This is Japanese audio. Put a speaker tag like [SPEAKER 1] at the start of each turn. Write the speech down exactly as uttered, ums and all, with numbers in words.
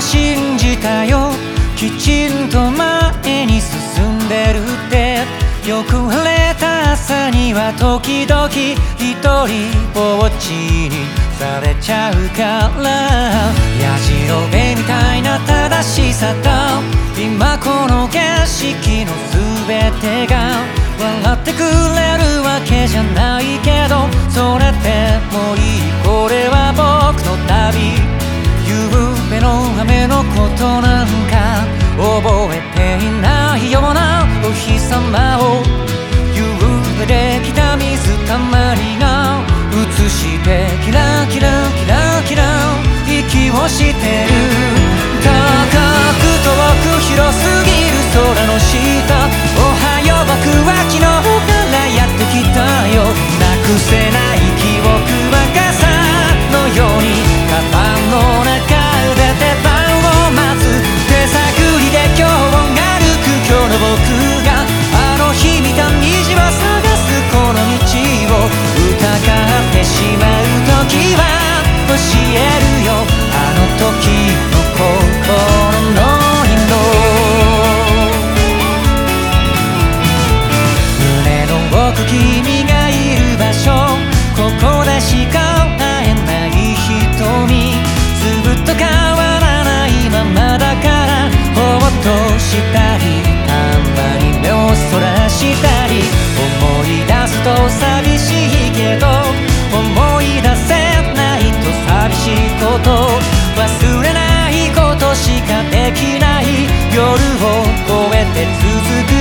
[SPEAKER 1] 信じたよ。きちんと前に進んでるって。よく晴れた朝には時々一人ぼっちにされちゃうから、やじろべみたいな正しさと今この景色の全てが笑ってくれるわけじゃないけど、それでもいい、これは僕の旅。夕べの雨のことなんか覚えていないようなお日様を、夕べできた水たまりが映してキラキラキラキラ息をしてる。高く遠く広すぎる空の下、おはよう僕は昨日からやってきたよ。なくせない記憶は傘のようにカバンの中で出番を待つ。手探りで今日が歩く今日の僕があの日見た虹を探すこの道を疑ってしまう時は教えるよ、あの時の心の色。胸の奥君がいる場所、ここでしか会えない瞳、ずっと変わらないままだからほっとしたりたまに目をそらしたり、思い出すと寂しいけど思い出せないと寂しいこと、忘れないことしかできない夜を越えて続く